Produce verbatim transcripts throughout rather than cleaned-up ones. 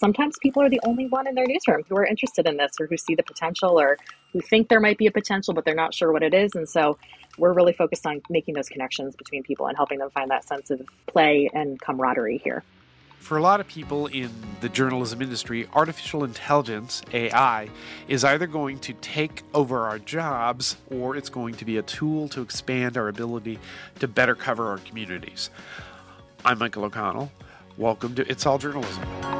sometimes people are the only one in their newsroom who are interested in this or who see the potential or who think there might be a potential, but they're not sure what it is. And so we're really focused on making those connections between people and helping them find that sense of play and camaraderie here. For a lot of people in the journalism industry, artificial intelligence, A I, is either going to take over our jobs or it's going to be a tool to expand our ability to better cover our communities. I'm Michael O'Connell. Welcome to It's All Journalism.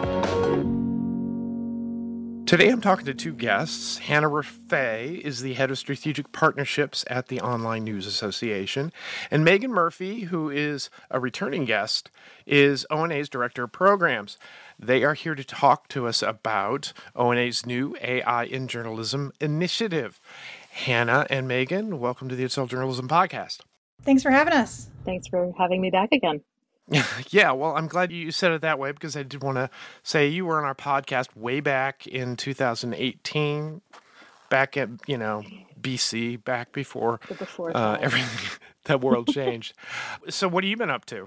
Today I'm talking to two guests. Hannah Rafay is the head of strategic partnerships at the Online News Association, and Megan Murphy, who is a returning guest, is O N A's director of programs. They are here to talk to us about O N A's new A I in Journalism initiative. Hannah and Megan, welcome to the It's All Journalism podcast. Thanks for having us. Thanks for having me back again. Yeah, well, I'm glad you said it that way because I did want to say you were on our podcast way back in two thousand eighteen, back at, you know, B C, back before, before uh, everything, that world changed. So what have you been up to?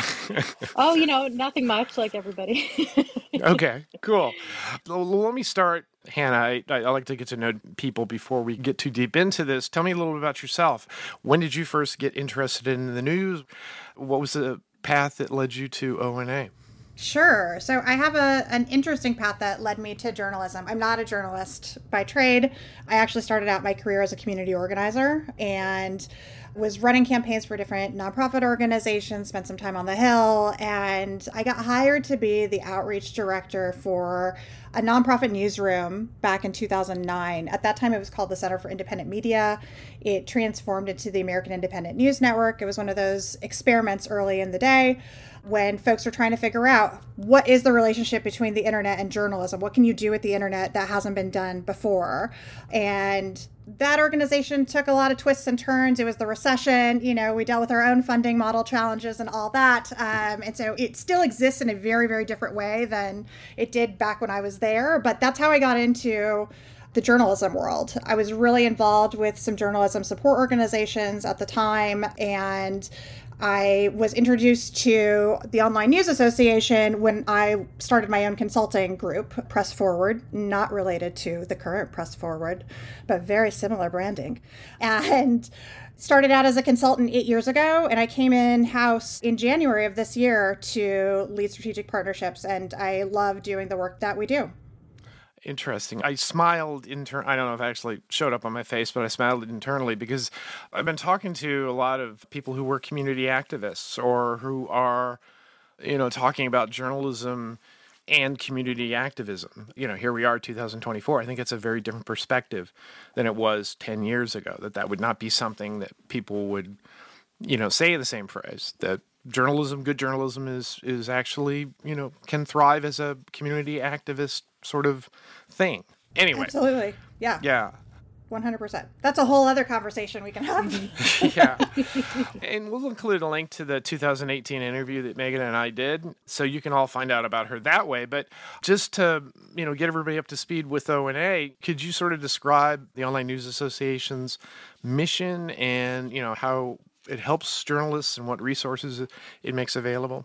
Oh, you know, nothing much, like everybody. Okay, cool. Well, let me start, Hannah. I, I like to get to know people before we get too deep into this. Tell me a little bit about yourself. When did you first get interested in the news? What was the path that led you to O N A? Sure. So I have a an interesting path that led me to journalism. I'm not a journalist by trade. I actually started out my career as a community organizer and was running campaigns for different nonprofit organizations, spent some time on the Hill, and I got hired to be the outreach director for a nonprofit newsroom back in two thousand nine. At that time, it was called the Center for Independent Media. It transformed into the American Independent News Network. It was one of those experiments early in the day when folks were trying to figure out what is the relationship between the internet and journalism? What can you do with the internet that hasn't been done before? And that organization took a lot of twists and turns. It was the recession. You know, we dealt with our own funding model challenges and all that. Um, and so it still exists in a very, very different way than it did back when I was there. But that's how I got into the journalism world. I was really involved with some journalism support organizations at the time, and I was introduced to the Online News Association when I started my own consulting group, Press Forward, not related to the current Press Forward, but very similar branding. And started out as a consultant eight years ago, and I came in-house in January of this year to lead strategic partnerships, and I love doing the work that we do. Interesting. I smiled intern. I don't know if it actually showed up on my face, but I smiled internally because I've been talking to a lot of people who were community activists or who are, you know, talking about journalism and community activism. You know, here we are, two thousand twenty-four. I think it's a very different perspective than it was ten years ago, that that would not be something that people would, you know, say the same phrase, that journalism, good journalism is, is actually, you know, can thrive as a community activist sort of thing. Anyway. Absolutely. Yeah. Yeah. one hundred percent. That's a whole other conversation we can have. Yeah. And we'll include a link to the two thousand eighteen interview that Megan and I did, so you can all find out about her that way. But just to, you know, get everybody up to speed with O N A, could you sort of describe the Online News Association's mission and, you know, how it helps journalists and what resources it makes available?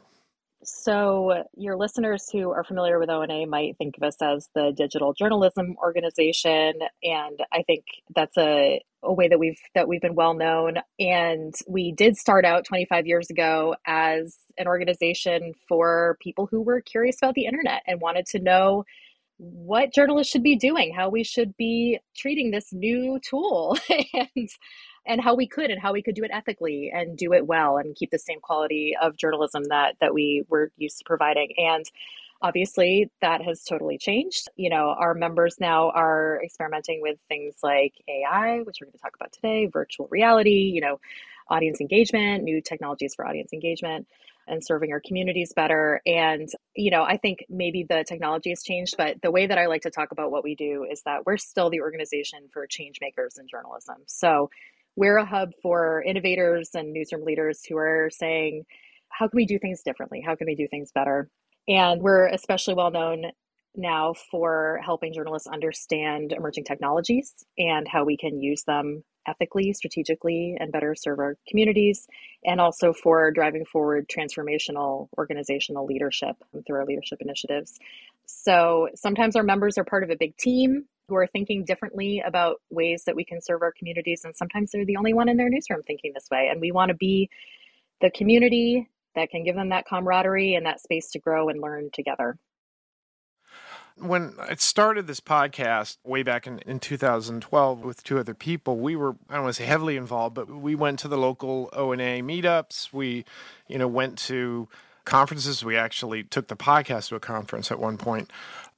So your listeners who are familiar with O N A might think of us as the digital journalism organization, and I think that's a, a way that we've that we've been well known. And we did start out twenty-five years ago as an organization for people who were curious about the internet and wanted to know what journalists should be doing, how we should be treating this new tool, and and how we could and how we could do it ethically and do it well and keep the same quality of journalism that that we were used to providing. And obviously that has totally changed. You know, our members now are experimenting with things like A I, which we're going to talk about today, virtual reality, you know, audience engagement, new technologies for audience engagement and serving our communities better. And, you know, I think maybe the technology has changed, but the way that I like to talk about what we do is that we're still the organization for change makers in journalism. So we're a hub for innovators and newsroom leaders who are saying, how can we do things differently? How can we do things better? And we're especially well known now for helping journalists understand emerging technologies and how we can use them ethically, strategically, and better serve our communities, and also for driving forward transformational organizational leadership through our leadership initiatives. So sometimes our members are part of a big team who are thinking differently about ways that we can serve our communities. And sometimes they're the only one in their newsroom thinking this way. And we want to be the community that can give them that camaraderie and that space to grow and learn together. When I started this podcast way back in, in two thousand twelve with two other people, we were, I don't want to say heavily involved, but we went to the local O N A meetups. We, you know, went to conferences. We actually took the podcast to a conference at one point.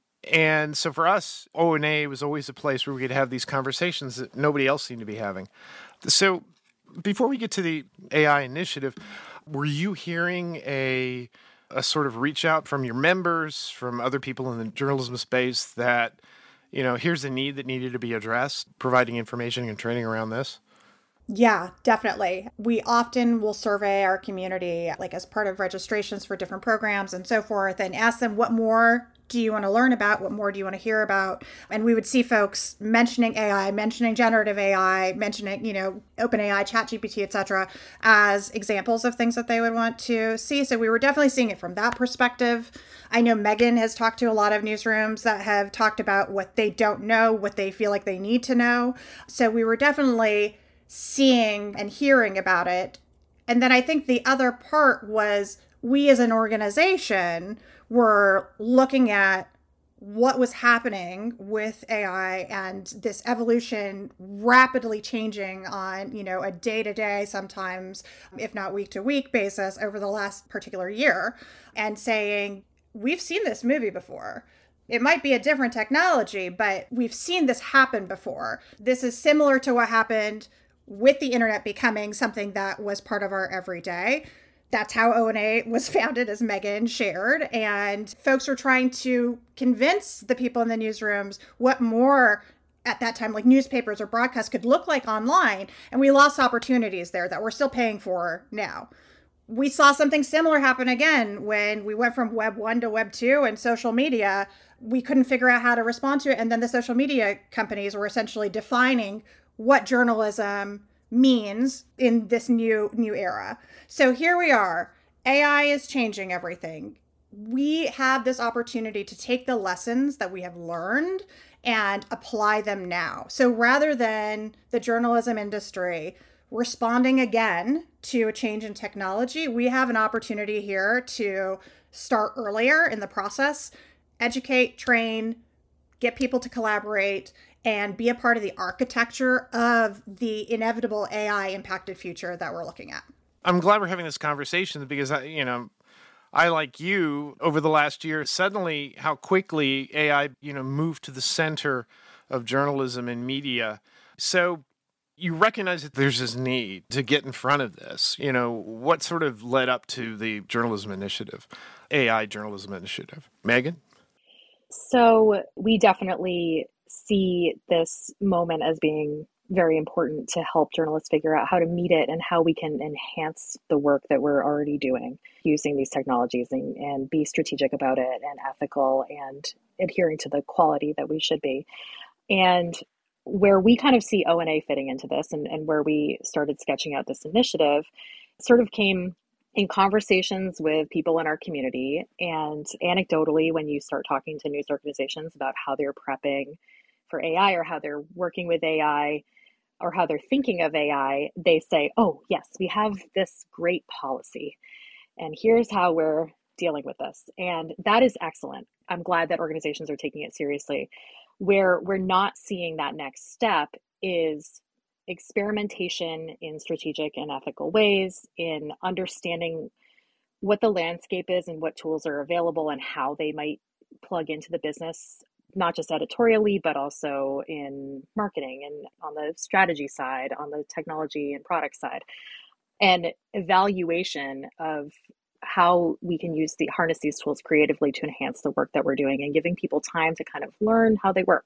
And so for us, O N A was always a place where we could have these conversations that nobody else seemed to be having. So before we get to the A I initiative, were you hearing a a sort of reach out from your members, from other people in the journalism space that, you know, here's a need that needed to be addressed, providing information and training around this? Yeah, definitely. We often will survey our community, like as part of registrations for different programs and so forth, and ask them, what more do you want to learn about? What more do you want to hear about? And we would see folks mentioning A I, mentioning generative A I, mentioning, you know, OpenAI, ChatGPT, et cetera, as examples of things that they would want to see. So we were definitely seeing it from that perspective. I know Megan has talked to a lot of newsrooms that have talked about what they don't know, what they feel like they need to know. So we were definitely seeing and hearing about it. And then I think the other part was we as an organization were looking at what was happening with A I and this evolution rapidly changing on, you know, a day-to-day, sometimes, if not week-to-week basis over the last particular year, and saying, we've seen this movie before. It might be a different technology, but we've seen this happen before. This is similar to what happened with the internet becoming something that was part of our everyday. That's how O N A was founded, as Megan shared. And folks were trying to convince the people in the newsrooms what more at that time, like newspapers or broadcasts, could look like online. And we lost opportunities there that we're still paying for now. We saw something similar happen again when we went from Web one to Web two and social media. We couldn't figure out how to respond to it. And then the social media companies were essentially defining what journalism means in this new new era. So here we are. A I is changing everything. We have this opportunity to take the lessons that we have learned and apply them now. So rather than the journalism industry responding again to a change in technology, we have an opportunity here to start earlier in the process, educate, train, get people to collaborate, and be a part of the architecture of the inevitable A I impacted future that we're looking at. I'm glad we're having this conversation because, I, you know, I, like you, over the last year, suddenly how quickly A I, you know, moved to the center of journalism and media. So you recognize that there's this need to get in front of this. You know, what sort of led up to the journalism initiative, A I journalism initiative? Megan? So we definitely see this moment as being very important to help journalists figure out how to meet it and how we can enhance the work that we're already doing using these technologies and, and be strategic about it and ethical and adhering to the quality that we should be. And where we kind of see O N A fitting into this and, and where we started sketching out this initiative sort of came in conversations with people in our community. And anecdotally, when you start talking to news organizations about how they're prepping for A I or how they're working with A I or how they're thinking of A I, they say, oh, yes, we have this great policy. And here's how we're dealing with this. And that is excellent. I'm glad that organizations are taking it seriously. Where we're not seeing that next step is experimentation in strategic and ethical ways, in understanding what the landscape is and what tools are available and how they might plug into the business, not just editorially, but also in marketing and on the strategy side, on the technology and product side, and evaluation of how we can use the harness these tools creatively to enhance the work that we're doing and giving people time to kind of learn how they work.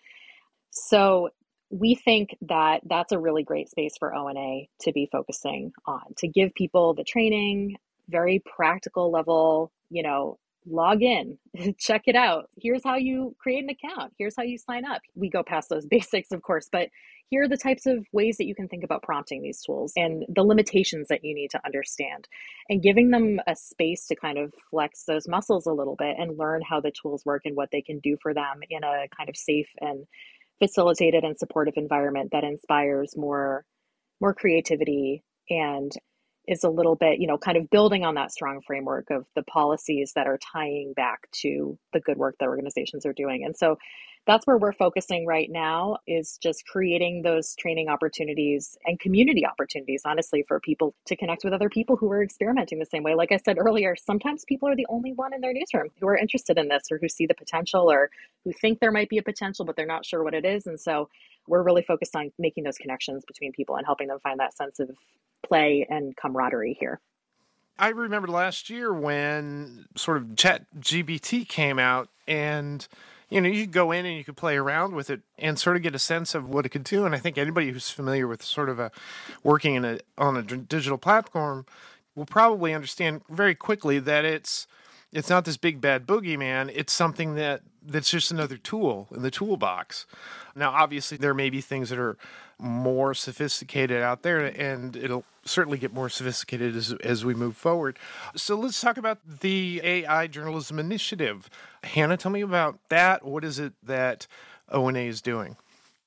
So we think that that's a really great space for O N A to be focusing on, to give people the training, very practical level, you know, log in, check it out. Here's how you create an account. Here's how you sign up. We go past those basics, of course, but here are the types of ways that you can think about prompting these tools and the limitations that you need to understand, and giving them a space to kind of flex those muscles a little bit and learn how the tools work and what they can do for them in a kind of safe and facilitated and supportive environment that inspires more more creativity and is a little bit, you know, kind of building on that strong framework of the policies that are tying back to the good work that organizations are doing. And so that's where we're focusing right now, is just creating those training opportunities and community opportunities, honestly, for people to connect with other people who are experimenting the same way. Like I said earlier, sometimes people are the only one in their newsroom who are interested in this, or who see the potential, or who think there might be a potential, but they're not sure what it is. And so we're really focused on making those connections between people and helping them find that sense of play and camaraderie here. I remember last year when sort of Chat G P T came out, and you know, you could go in and you could play around with it and sort of get a sense of what it could do. And I think anybody who's familiar with sort of a working in a on a digital platform will probably understand very quickly that it's it's not this big bad boogeyman. It's something that that's just another tool in the toolbox. Now, obviously, there may be things that are more sophisticated out there, and it'll certainly get more sophisticated as as we move forward. So let's talk about the A I Journalism Initiative. Hannah, tell me about that. What is it that O N A is doing?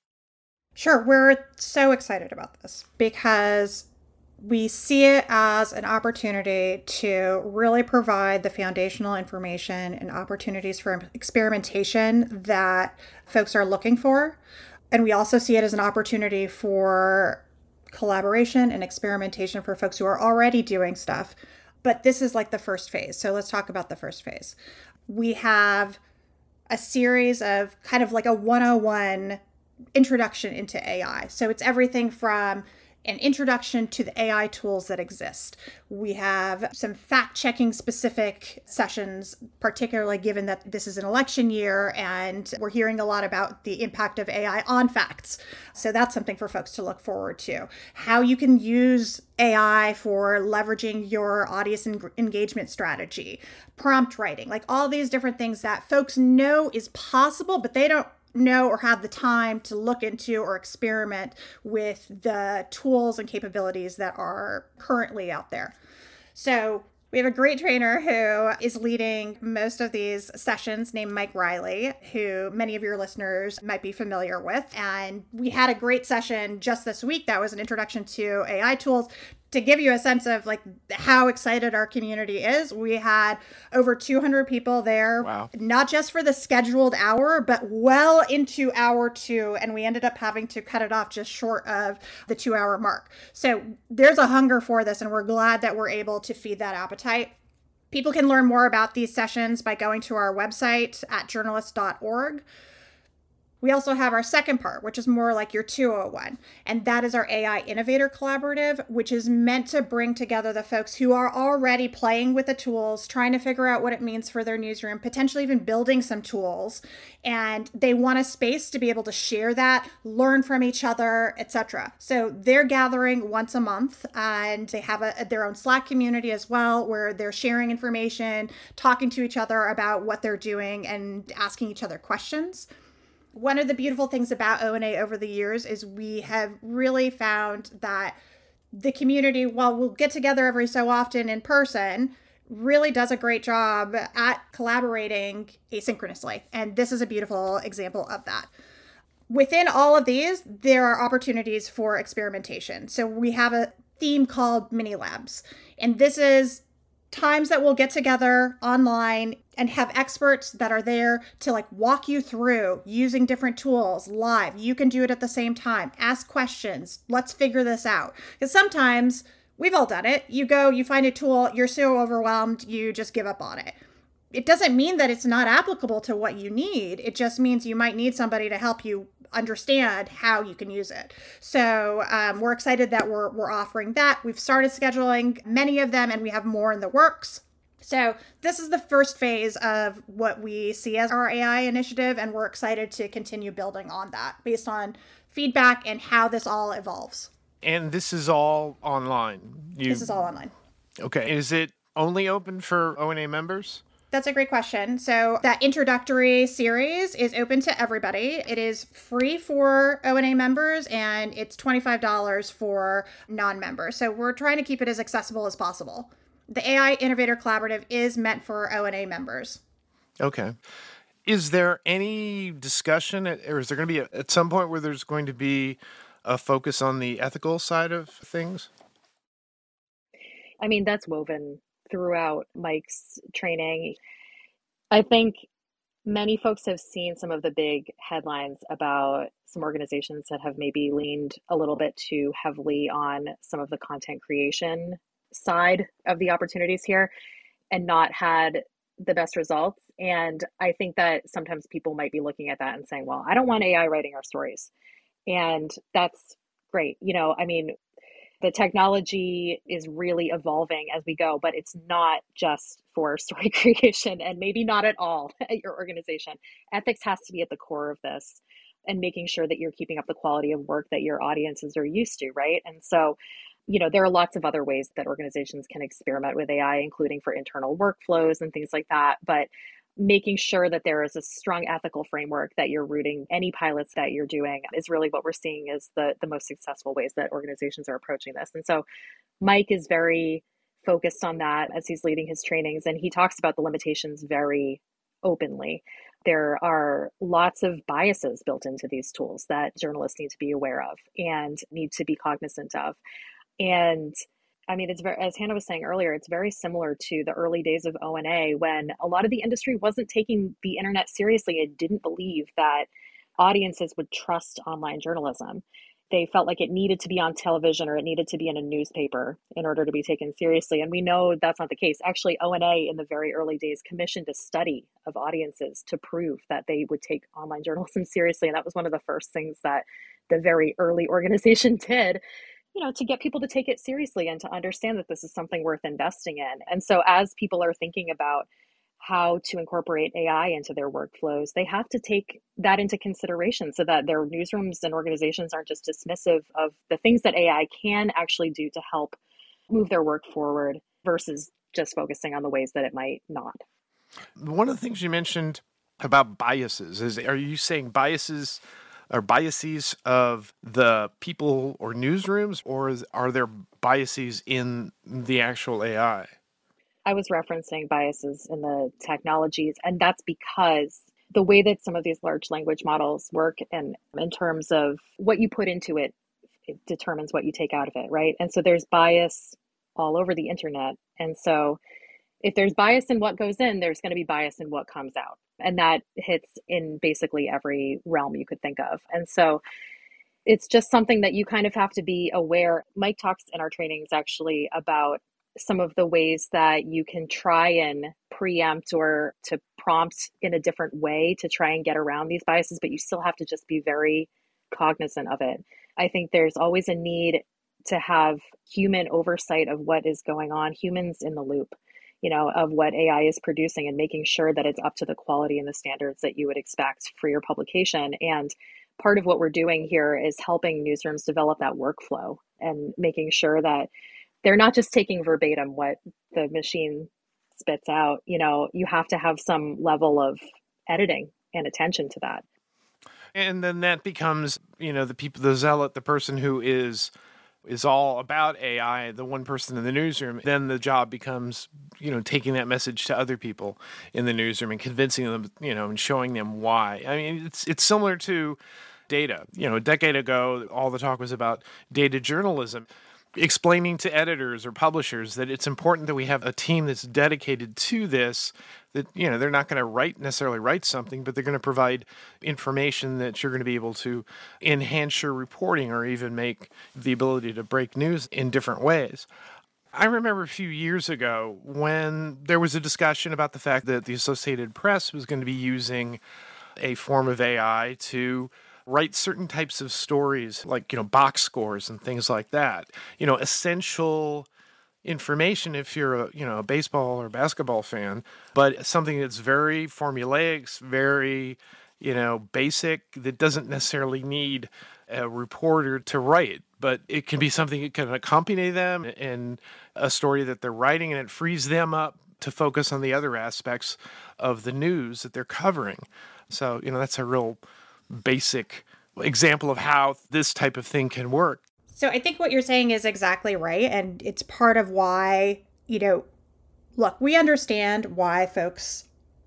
Sure. We're so excited about this because we see it as an opportunity to really provide the foundational information and opportunities for experimentation that folks are looking for. And we also see it as an opportunity for collaboration and experimentation for folks who are already doing stuff. But this is like the first phase. So let's talk about the first phase. We have a series of kind of like a one oh one introduction into A I. So it's everything from an introduction to the A I tools that exist. We have some fact-checking specific sessions, particularly given that this is an election year and we're hearing a lot about the impact of A I on facts. So that's something for folks to look forward to. How you can use A I for leveraging your audience en- engagement strategy, prompt writing, like all these different things that folks know is possible, but they don't know or have the time to look into or experiment with the tools and capabilities that are currently out there. So we have a great trainer who is leading most of these sessions named Mike Riley, who many of your listeners might be familiar with. And we had a great session just this week that was an introduction to A I tools. To give you a sense of like how excited our community is, we had over two hundred people there, Wow. Not just for the scheduled hour, but well into hour two. And we ended up having to cut it off just short of the two hour mark. So there's a hunger for this, and we're glad that we're able to feed that appetite. People can learn more about these sessions by going to our website at journalist dot org. We also have our second part, which is more like your two oh one, and that is our A I Innovator Collaborative, which is meant to bring together the folks who are already playing with the tools, trying to figure out what it means for their newsroom, potentially even building some tools, and they want a space to be able to share that, learn from each other, et cetera. So they're gathering once a month, and they have a, their own Slack community as well, where they're sharing information, talking to each other about what they're doing, and asking each other questions. One of the beautiful things about O N A over the years is we have really found that the community, while we'll get together every so often in person, really does a great job at collaborating asynchronously. And this is a beautiful example of that. Within all of these, there are opportunities for experimentation. So we have a theme called Mini Labs. And this is times that we'll get together online and have experts that are there to like walk you through using different tools live. You can do it at the same time. Ask questions. Let's figure this out. Because sometimes we've all done it. You go, you find a tool, you're so overwhelmed, you just give up on it. It doesn't mean that it's not applicable to what you need. It just means you might need somebody to help you understand how you can use it. So um, we're excited that we're we're offering that. We've started scheduling many of them, and we have more in the works. So this is the first phase of what we see as our A I initiative, and we're excited to continue building on that based on feedback and how this all evolves. And this is all online? You... This is all online. Okay. Is it only open for O N A members? That's a great question. So that introductory series is open to everybody. It is free for O N A members and it's twenty-five dollars for non-members. So we're trying to keep it as accessible as possible. The A I Innovator Collaborative is meant for O N A members. Okay. Is there any discussion, or is there going to be a, at some point where there's going to be a focus on the ethical side of things? I mean, that's woven throughout Mike's training. I think many folks have seen some of the big headlines about some organizations that have maybe leaned a little bit too heavily on some of the content creation side of the opportunities here and not had the best results. And I think that sometimes people might be looking at that and saying, well, I don't want A I writing our stories. And that's great. You know, I mean, the technology is really evolving as we go, but it's not just for story creation and maybe not at all at your organization. Ethics has to be at the core of this and making sure that you're keeping up the quality of work that your audiences are used to, right? And so, you know, there are lots of other ways that organizations can experiment with A I, including for internal workflows and things like that. But making sure that there is a strong ethical framework that you're rooting any pilots that you're doing is really what we're seeing is the, the most successful ways that organizations are approaching this. And so Mike is very focused on that as he's leading his trainings, and he talks about the limitations very openly. There are lots of biases built into these tools that journalists need to be aware of and need to be cognizant of. And I mean, it's very, as Hannah was saying earlier, it's very similar to the early days of O N A when a lot of the industry wasn't taking the internet seriously and didn't believe that audiences would trust online journalism. They felt like it needed to be on television or it needed to be in a newspaper in order to be taken seriously. And we know that's not the case. Actually, O N A in the very early days commissioned a study of audiences to prove that they would take online journalism seriously. And that was one of the first things that the very early organization did, you know, to get people to take it seriously and to understand that this is something worth investing in. And so as people are thinking about how to incorporate A I into their workflows, they have to take that into consideration so that their newsrooms and organizations aren't just dismissive of the things that A I can actually do to help move their work forward versus just focusing on the ways that it might not. One of the things you mentioned about biases is, are you saying biases are biases of the people or newsrooms, or is, are there biases in the actual A I? I was referencing biases in the technologies, and that's because the way that some of these large language models work and in terms of what you put into it, it determines what you take out of it, right? And so there's bias all over the internet. And so if there's bias in what goes in, there's going to be bias in what comes out. And that hits in basically every realm you could think of. And so it's just something that you kind of have to be aware. Mike talks in our trainings actually about some of the ways that you can try and preempt or to prompt in a different way to try and get around these biases, but you still have to just be very cognizant of it. I think there's always a need to have human oversight of what is going on, humans in the loop, you know, of what A I is producing and making sure that it's up to the quality and the standards that you would expect for your publication. And part of what we're doing here is helping newsrooms develop that workflow and making sure that they're not just taking verbatim what the machine spits out. You know, you have to have some level of editing and attention to that. And then that becomes, you know, the people, the zealot, the person who is is all about A I, the one person in the newsroom. Then the job becomes, you know, taking that message to other people in the newsroom and convincing them, you know, and showing them why. I mean, it's it's similar to data. You know, a decade ago, all the talk was about data journalism, explaining to editors or publishers that it's important that we have a team that's dedicated to this, that, you know, they're not going to write necessarily write something, but they're going to provide information that you're going to be able to enhance your reporting or even make the ability to break news in different ways. I remember a few years ago when there was a discussion about the fact that the Associated Press was going to be using a form of A I to write certain types of stories, like, you know, box scores and things like that. You know, essential information if you're a, you know, a baseball or basketball fan, but something that's very formulaic, very, you know, basic, that doesn't necessarily need a reporter to write, but it can be something that can accompany them in a story that they're writing, and it frees them up to focus on the other aspects of the news that they're covering. So, you know, that's a real basic example of how this type of thing can work. So I think what you're saying is exactly right. And it's part of why, you know, look, we understand why folks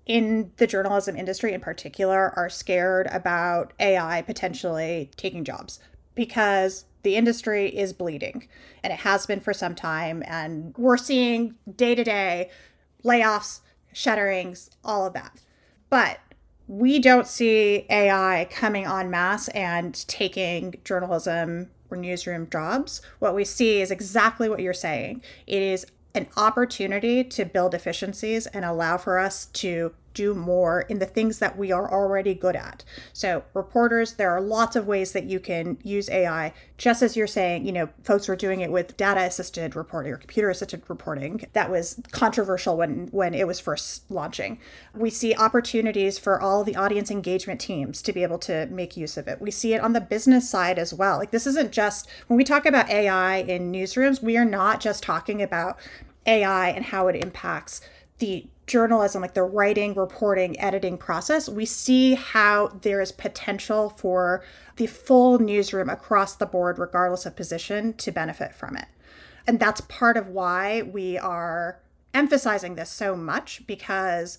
in the journalism industry in particular are scared about A I potentially taking jobs, because the industry is bleeding, and it has been for some time. And we're seeing day to day layoffs, shutterings, all of that. But we don't see A I coming en masse and taking journalism or newsroom jobs. What we see is exactly what you're saying. It is an opportunity to build efficiencies and allow for us to do more in the things that we are already good at. So reporters, there are lots of ways that you can use A I. Just as you're saying, you know, folks were doing it with data assisted reporting or computer assisted reporting. That was controversial when, when it was first launching. We see opportunities for all the audience engagement teams to be able to make use of it. We see it on the business side as well. Like, this isn't just, when we talk about A I in newsrooms, we are not just talking about A I and how it impacts the journalism, like the writing, reporting, editing process. We see how there is potential for the full newsroom across the board, regardless of position, to benefit from it. And that's part of why we are emphasizing this so much, because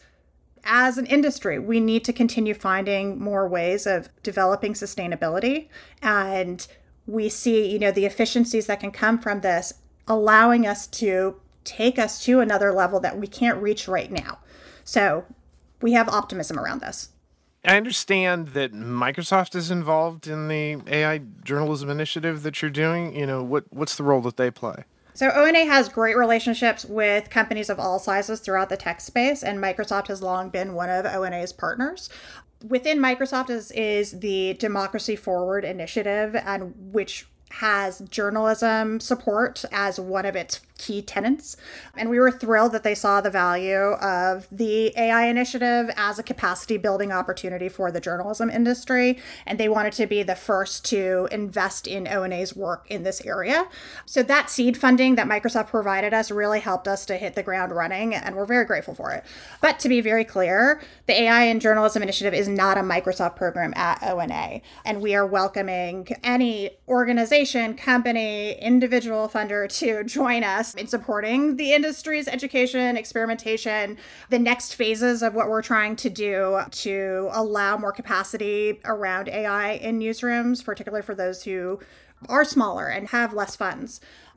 as an industry, we need to continue finding more ways of developing sustainability. And we see, you know, the efficiencies that can come from this, allowing us to take us to another level that we can't reach right now. So we have optimism around this. I understand that Microsoft is involved in the A I journalism initiative that you're doing. You know, what what's the role that they play? So O N A has great relationships with companies of all sizes throughout the tech space, and Microsoft has long been one of O N A's partners. Within Microsoft is, is the Democracy Forward initiative, and which has journalism support as one of its key tenets. And we were thrilled that they saw the value of the A I initiative as a capacity building opportunity for the journalism industry. And they wanted to be the first to invest in O N A's work in this area. So that seed funding that Microsoft provided us really helped us to hit the ground running, and we're very grateful for it. But to be very clear, the A I in Journalism Initiative is not a Microsoft program at O N A. And we are welcoming any organization, company, individual funder to join us in supporting the industry's education, experimentation, the next phases of what we're trying to do to allow more capacity around A I in newsrooms, particularly for those who are smaller and have less funds.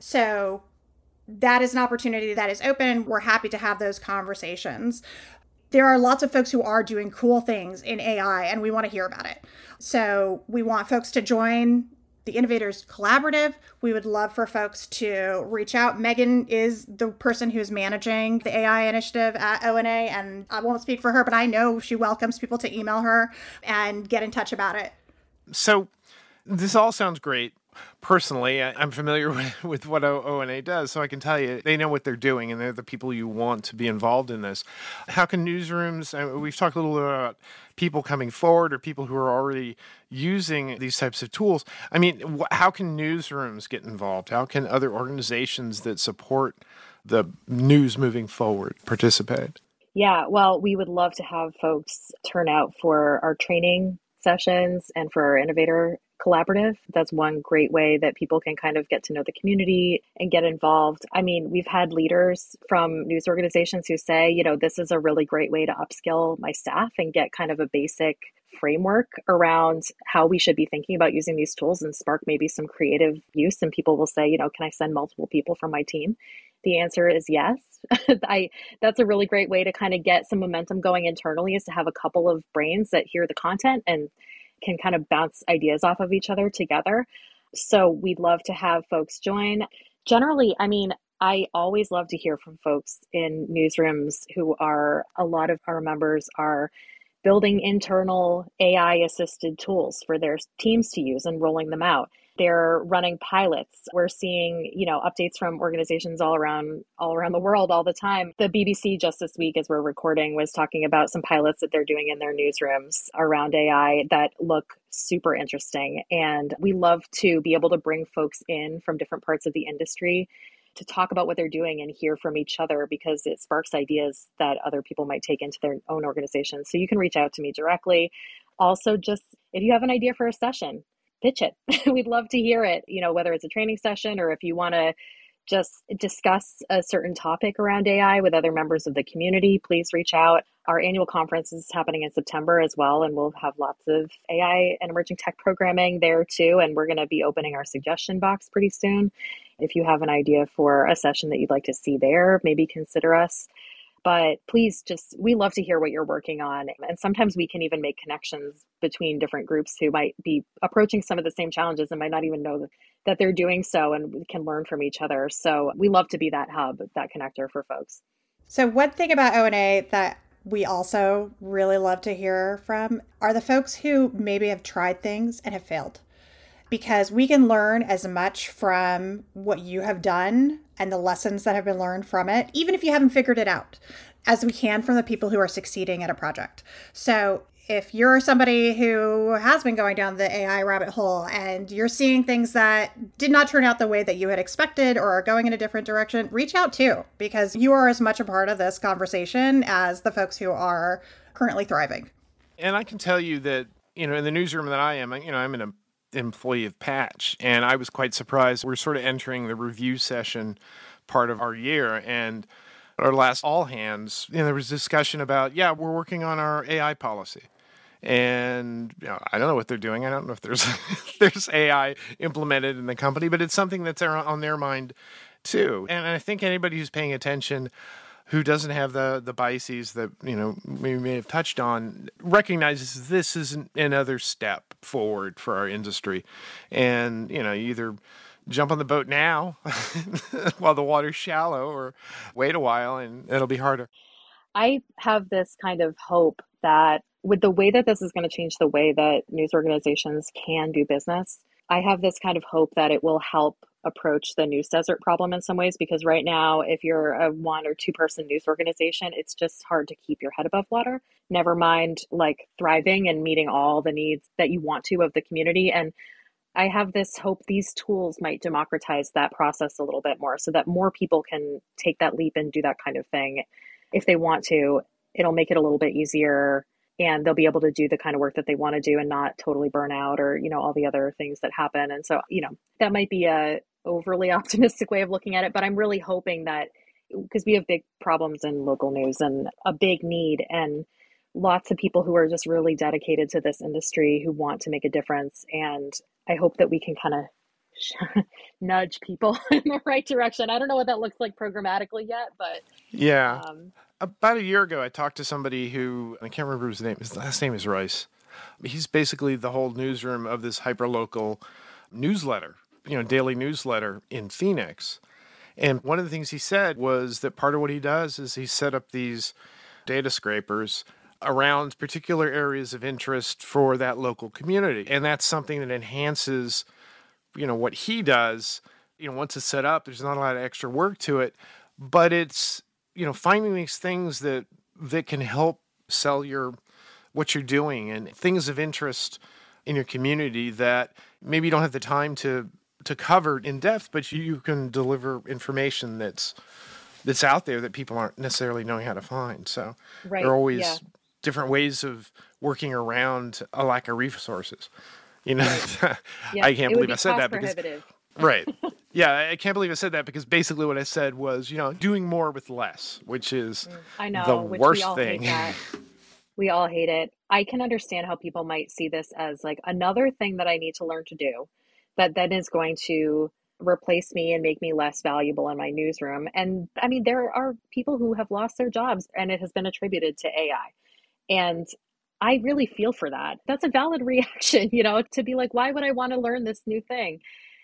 So that is an opportunity that is open. We're happy to have those conversations. There are lots of folks who are doing cool things in A I, and we want to hear about it. So we want folks to join the Innovators Collaborative. We would love for folks to reach out. Megan is the person who's managing the A I initiative at O N A, and I won't speak for her, but I know she welcomes people to email her and get in touch about it. So this all sounds great. Personally, I'm familiar with, with what O N A does, so I can tell you they know what they're doing, and they're the people you want to be involved in this. How can newsrooms, we've talked a little bit about people coming forward or people who are already using these types of tools. I mean, how can newsrooms get involved? How can other organizations that support the news moving forward participate? Yeah, well, we would love to have folks turn out for our training sessions and for our Innovator Collaborative. That's one great way that people can kind of get to know the community and get involved. I mean, we've had leaders from news organizations who say, you know, this is a really great way to upskill my staff and get kind of a basic framework around how we should be thinking about using these tools and spark maybe some creative use. And people will say, you know, can I send multiple people from my team? The answer is yes. I that's a really great way to kind of get some momentum going internally, is to have a couple of brains that hear the content and can kind of bounce ideas off of each other together. So we'd love to have folks join. Generally, I mean, I always love to hear from folks in newsrooms who are, a lot of our members are building internal A I assisted tools for their teams to use and rolling them out. They're running pilots. We're seeing, you know, updates from organizations all around all around the world all the time. The B B C just this week, as we're recording, was talking about some pilots that they're doing in their newsrooms around A I that look super interesting. And we love to be able to bring folks in from different parts of the industry to talk about what they're doing and hear from each other, because it sparks ideas that other people might take into their own organization. So you can reach out to me directly. Also, just if you have an idea for a session, pitch it. We'd love to hear it, you know, whether it's a training session or if you want to just discuss a certain topic around A I with other members of the community, please reach out. Our annual conference is happening in September as well, and we'll have lots of A I and emerging tech programming there too. And we're going to be opening our suggestion box pretty soon. If you have an idea for a session that you'd like to see there, maybe consider us. But please just, we love to hear what you're working on. And sometimes we can even make connections between different groups who might be approaching some of the same challenges and might not even know that they're doing so, and we can learn from each other. So we love to be that hub, that connector for folks. So one thing about O N A that we also really love to hear from are the folks who maybe have tried things and have failed. Because we can learn as much from what you have done and the lessons that have been learned from it, even if you haven't figured it out, as we can from the people who are succeeding at a project. So if you're somebody who has been going down the A I rabbit hole and you're seeing things that did not turn out the way that you had expected or are going in a different direction, reach out too, because you are as much a part of this conversation as the folks who are currently thriving. And I can tell you that, you know, in the newsroom that I am, you know, I'm in a employee of Patch, and I was quite surprised. We're sort of entering the review session part of our year, and our last all hands, you know, there was discussion about, yeah, we're working on our A I policy. And you know, I don't know what they're doing. I don't know if there's there's A I implemented in the company, but it's something that's on their mind too. And I think anybody who's paying attention who doesn't have the, the biases that, you know, we may have touched on, recognizes this is another step forward for our industry. And, you know, you either jump on the boat now while the water's shallow, or wait a while and it'll be harder. I have this kind of hope that with the way that this is going to change the way that news organizations can do business, I have this kind of hope that it will help approach the news desert problem in some ways, because right now, if you're a one or two person news organization, it's just hard to keep your head above water, never mind like thriving and meeting all the needs that you want to of the community. And I have this hope these tools might democratize that process a little bit more so that more people can take that leap and do that kind of thing if they want to. It'll make it a little bit easier, and they'll be able to do the kind of work that they want to do and not totally burn out, or, you know, all the other things that happen. And so, you know, that might be a overly optimistic way of looking at it, but I'm really hoping that, because we have big problems in local news and a big need, and lots of people who are just really dedicated to this industry who want to make a difference. And I hope that we can kind of nudge people in the right direction. I don't know what that looks like programmatically yet, but yeah. Um, About a year ago, I talked to somebody who, I can't remember his name, his last name is Rice. He's basically the whole newsroom of this hyperlocal newsletter, you know, daily newsletter in Phoenix. And one of the things he said was that part of what he does is he set up these data scrapers around particular areas of interest for that local community. And that's something that enhances, you know, what he does. You know, once it's set up, there's not a lot of extra work to it, but it's, you know, finding these things that that can help sell your what you're doing and things of interest in your community that maybe you don't have the time to to cover in depth, but you can deliver information that's that's out there that people aren't necessarily knowing how to find. So right, there are always yeah. different ways of working around a lack of resources. You know, Yeah, I can't it would believe be I said cost that because prohibitive. right. Yeah, I can't believe I said that because basically what I said was, you know, doing more with less, which is I know, the which worst we all thing. hate that. We all hate it. I can understand how people might see this as like another thing that I need to learn to do that then is going to replace me and make me less valuable in my newsroom. And I mean, there are people who have lost their jobs and it has been attributed to A I. And I really feel for that. That's a valid reaction, you know, to be like, why would I want to learn this new thing?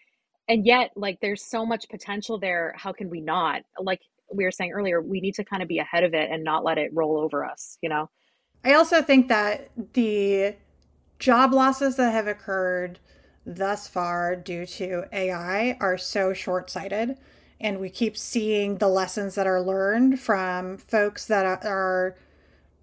And yet, like, there's so much potential there. How can we not? Like we were saying earlier, we need to kind of be ahead of it and not let it roll over us, you know? I also think that the job losses that have occurred thus far due to A I are so short-sighted. And we keep seeing the lessons that are learned from folks that are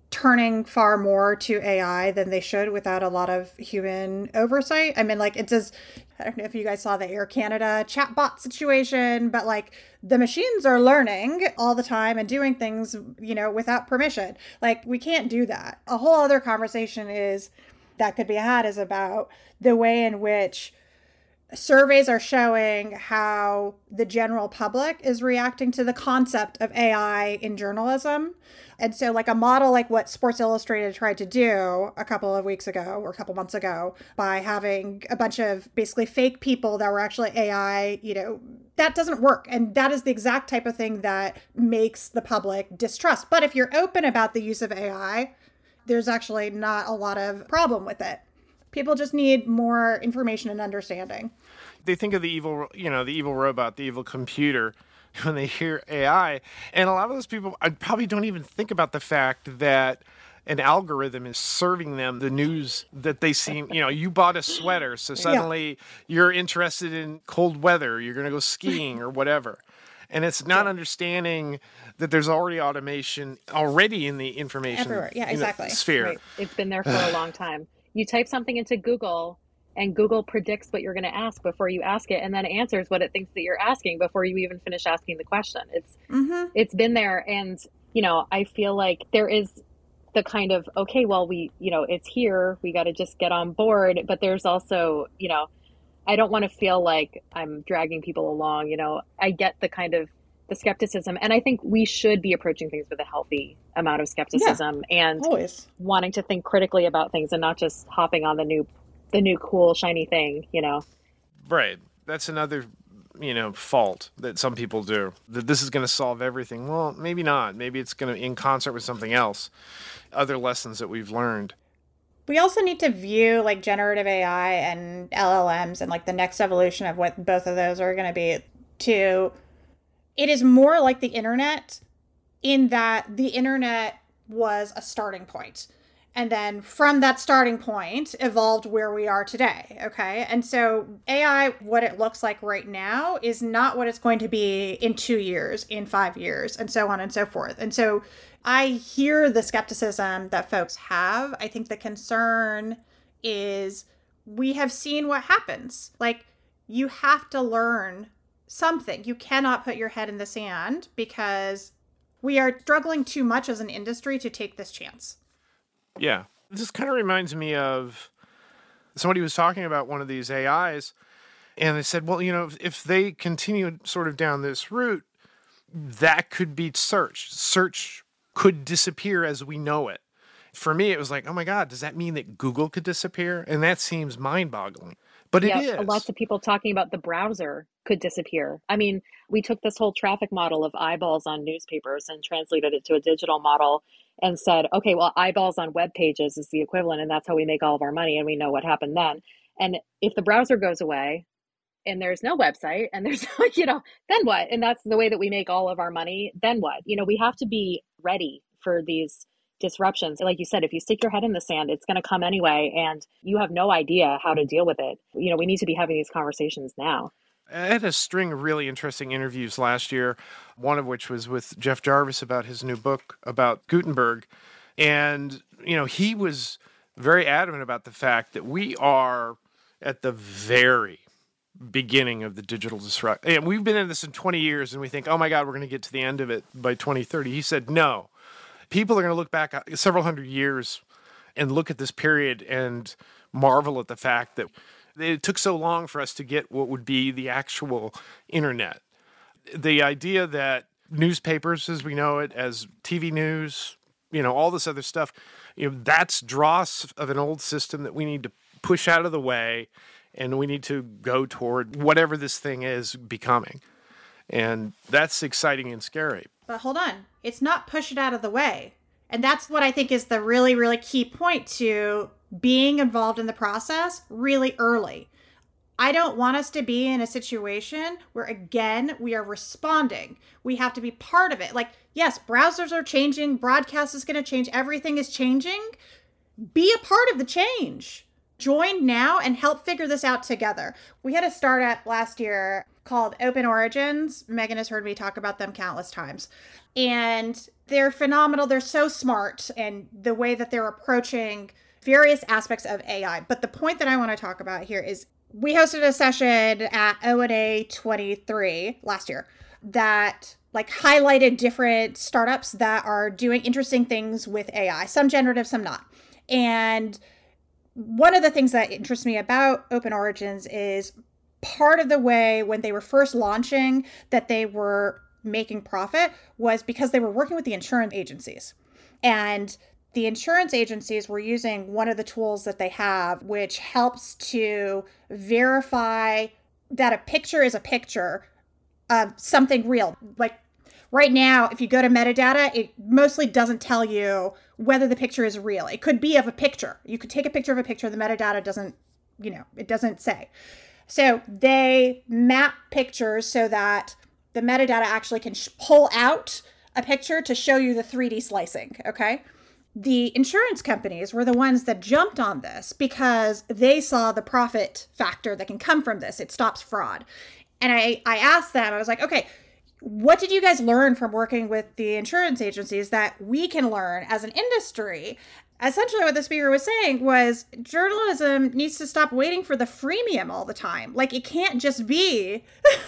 turning far more to A I than they should without a lot of human oversight. I mean, like, it does, I don't know if you guys saw the Air Canada chatbot situation, but like the machines are learning all the time and doing things, you know, without permission. Like, we can't do that. A whole other conversation is that could be had is about the way in which surveys are showing how the general public is reacting to the concept of A I in journalism. And so like a model like what Sports Illustrated tried to do a couple of weeks ago or a couple months ago by having a bunch of basically fake people that were actually A I, you know, that doesn't work. And that is the exact type of thing that makes the public distrust. But if you're open about the use of A I, there's actually not a lot of problem with it. People just need more information and understanding. They think of the evil, you know, the evil robot, the evil computer when they hear A I. And a lot of those people, I probably don't even think about the fact that an algorithm is serving them the news that they see. You know, you bought a sweater, so suddenly yeah. you're interested in cold weather. You're going to go skiing or whatever. And it's not yeah. understanding that there's already automation already in the information everywhere. Yeah, exactly. sphere. Right. It's been there for a long time. You type something into Google and Google predicts what you're going to ask before you ask it and then answers what it thinks that you're asking before you even finish asking the question. It's mm-hmm. It's been there. And, you know, I feel like there is the kind of, okay, well, we, you know, it's here. We got to just get on board. But there's also, you know, I don't want to feel like I'm dragging people along. You know, I get the kind of the skepticism. And I think we should be approaching things with a healthy amount of skepticism yeah, and always. wanting to think critically about things and not just hopping on the new, the new cool, shiny thing, you know? Right. That's another, you know, fault that some people do, that this is going to solve everything. Well, maybe not. Maybe it's going to, in concert with something else, other lessons that we've learned. We also need to view like generative A I and L L Ms and like the next evolution of what both of those are going to be to, it is more like the internet in that the internet was a starting point. And then from that starting point evolved where we are today. Okay. And so A I, what it looks like right now is not what it's going to be in two years, in five years, and so on and so forth. And so I hear the skepticism that folks have. I think the concern is we have seen what happens. Like, you have to learn something. You cannot put your head in the sand because we are struggling too much as an industry to take this chance. Yeah. This kind of reminds me of somebody was talking about one of these A Is, and they said, well, you know, if, if they continue sort of down this route, that could be search. Search could disappear as we know it. For me, it was like, oh my God, does that mean that Google could disappear? And that seems mind-boggling. But yeah, it is. Lots of people talking about the browser could disappear. I mean, we took this whole traffic model of eyeballs on newspapers and translated it to a digital model and said, okay, well, eyeballs on web pages is the equivalent, and that's how we make all of our money, and we know what happened then. And if the browser goes away and there's no website and there's, you know, then what? And that's the way that we make all of our money, then what? You know, we have to be ready for these disruptions. Like you said, if you stick your head in the sand, it's going to come anyway, and you have no idea how to deal with it. You know, we need to be having these conversations now. I had a string of really interesting interviews last year, one of which was with Jeff Jarvis about his new book about Gutenberg. And, you know, he was very adamant about the fact that we are at the very beginning of the digital disruption. And we've been in this in twenty years, and we think, oh my God, we're going to get to the end of it by twenty thirty. He said, no. People are going to look back several hundred years and look at this period and marvel at the fact that it took so long for us to get what would be the actual internet. The idea that newspapers, as we know it, as T V news, you know, all this other stuff, you know, that's dross of an old system that we need to push out of the way, and we need to go toward whatever this thing is becoming. And that's exciting and scary. But hold on, it's not push it out of the way. And that's what I think is the really, really key point to being involved in the process really early. I don't want us to be in a situation where, again, we are responding. We have to be part of it. Like, yes, browsers are changing, broadcast is going to change, everything is changing. Be a part of the change. Join now and help figure this out together. We had a startup last year called Open Origins. Megan has heard me talk about them countless times. And they're phenomenal. They're so smart, and the way that they're approaching various aspects of A I. But the point that I want to talk about here is we hosted a session at O N A twenty-three last year that like highlighted different startups that are doing interesting things with A I, some generative, some not. And one of the things that interests me about Open Origins is part of the way when they were first launching that they were making profit was because they were working with the insurance agencies. And the insurance agencies were using one of the tools that they have, which helps to verify that a picture is a picture of something real. Like right now, if you go to metadata, it mostly doesn't tell you whether the picture is real. It could be of a picture. You could take a picture of a picture. The metadata doesn't, you know, it doesn't say. So they map pictures so that the metadata actually can sh- pull out a picture to show you the three D slicing, okay? The insurance companies were the ones that jumped on this because they saw the profit factor that can come from this. It stops fraud. And I, I asked them, I was like, okay, what did you guys learn from working with the insurance agencies that we can learn as an industry? Essentially what the speaker was saying was journalism needs to stop waiting for the freemium all the time. Like it can't just be,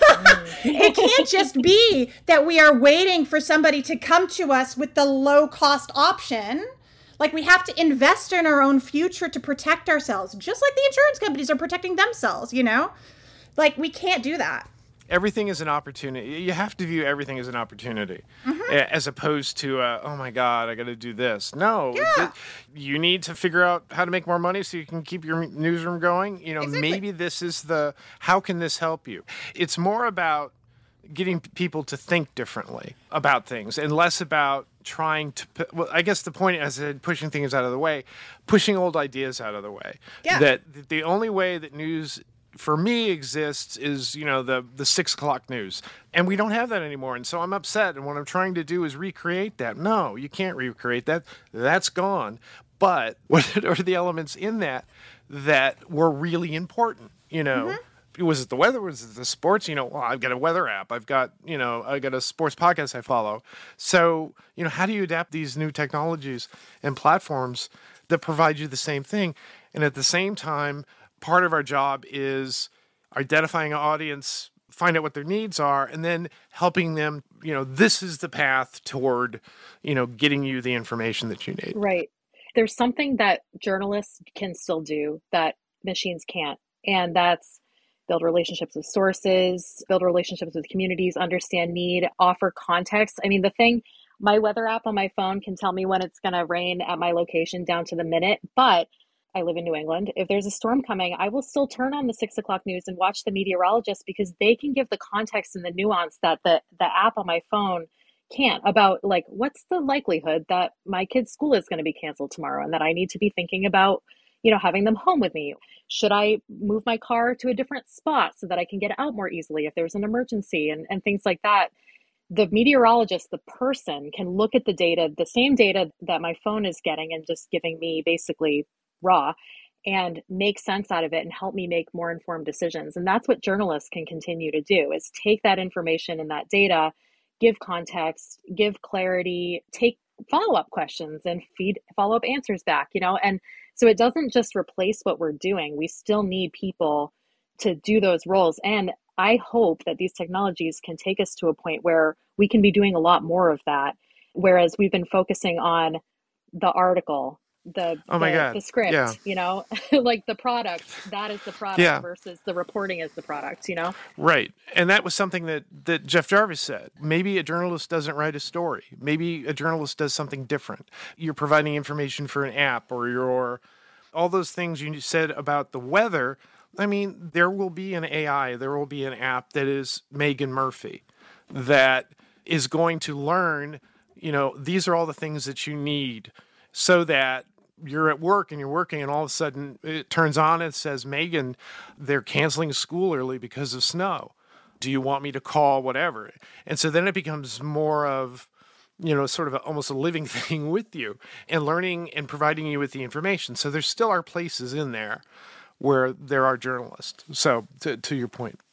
it can't just be that we are waiting for somebody to come to us with the low cost option. Like we have to invest in our own future to protect ourselves, just like the insurance companies are protecting themselves, you know? Like we can't do that. Everything is an opportunity. You have to view everything as an opportunity, mm-hmm. as opposed to, uh, oh my God, I got to do this. No, yeah. th- you need to figure out how to make more money so you can keep your newsroom going. You know, exactly. Maybe this is the, how can this help you? It's more about getting people to think differently about things and less about trying to, well, I guess the point, as I said, pushing things out of the way, pushing old ideas out of the way. Yeah. That the only way that news for me exists is, you know, the the six o'clock news. And we don't have that anymore. And so I'm upset. And what I'm trying to do is recreate that. No, you can't recreate that. That's gone. But what are the elements in that that were really important? You know, mm-hmm. was it the weather? Was it the sports? You know, well, I've got a weather app. I've got, you know, I've got a sports podcast I follow. So, you know, how do you adapt these new technologies and platforms that provide you the same thing? And at the same time, part of our job is identifying an audience, find out what their needs are, and then helping them, you know, this is the path toward, you know, getting you the information that you need. Right. There's something that journalists can still do that machines can't. And that's build relationships with sources, build relationships with communities, understand need, offer context. I mean, the thing, my weather app on my phone can tell me when it's going to rain at my location down to the minute, but I live in New England. If there's a storm coming, I will still turn on the six o'clock news and watch the meteorologist because they can give the context and the nuance that the, the app on my phone can't about, like, what's the likelihood that my kid's school is going to be canceled tomorrow and that I need to be thinking about, you know, having them home with me. Should I move my car to a different spot so that I can get out more easily if there's an emergency and, and things like that? The meteorologist, the person, can look at the data, the same data that my phone is getting and just giving me basically raw, and make sense out of it and help me make more informed decisions. And that's what journalists can continue to do, is take that information and that data, give context, give clarity, take follow-up questions and feed follow-up answers back, you know? And so it doesn't just replace what we're doing. We still need people to do those roles. And I hope that these technologies can take us to a point where we can be doing a lot more of that. Whereas we've been focusing on the article, the, oh my the, God. the script, yeah. you know, like the product, that is the product yeah. versus the reporting is the product, you know? Right. And that was something that, that Jeff Jarvis said. Maybe a journalist doesn't write a story. Maybe a journalist does something different. You're providing information for an app, or you're all those things you said about the weather. I mean, there will be an A I, there will be an app that is Megan Murphy that is going to learn, you know, these are all the things that you need so that you're at work and you're working and all of a sudden it turns on and it says, Megan, they're canceling school early because of snow. Do you want me to call whatever? And so then it becomes more of, you know, sort of a, almost a living thing with you and learning and providing you with the information. So there still are places in there where there are journalists. So to, to your point.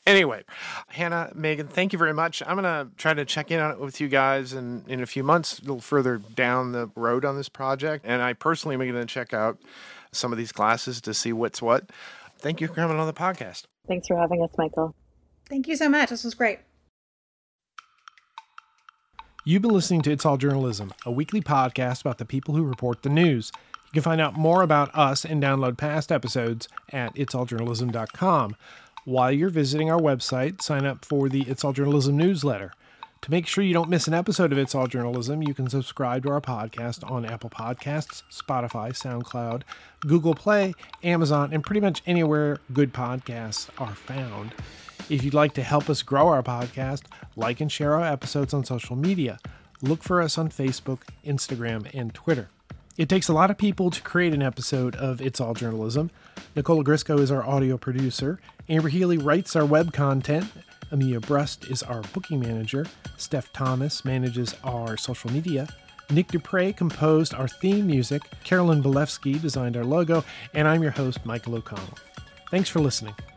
Anyway, Hannah, Megan, thank you very much. I'm going to try to check in on it with you guys in, in a few months, a little further down the road on this project. And I personally am going to check out some of these classes to see what's what. Thank you for coming on the podcast. Thanks for having us, Michael. Thank you so much. This was great. You've been listening to It's All Journalism, a weekly podcast about the people who report the news. You can find out more about us and download past episodes at its all journalism dot com. While you're visiting our website, sign up for the It's All Journalism newsletter. To make sure you don't miss an episode of It's All Journalism, you can subscribe to our podcast on Apple Podcasts, Spotify, SoundCloud, Google Play, Amazon, and pretty much anywhere good podcasts are found. If you'd like to help us grow our podcast, like and share our episodes on social media. Look for us on Facebook, Instagram, and Twitter. It takes a lot of people to create an episode of It's All Journalism. Nicola Grisco is our audio producer. Amber Healy writes our web content. Amelia Brust is our booking manager. Steph Thomas manages our social media. Nick Dupre composed our theme music. Carolyn Belevsky designed our logo. And I'm your host, Michael O'Connell. Thanks for listening.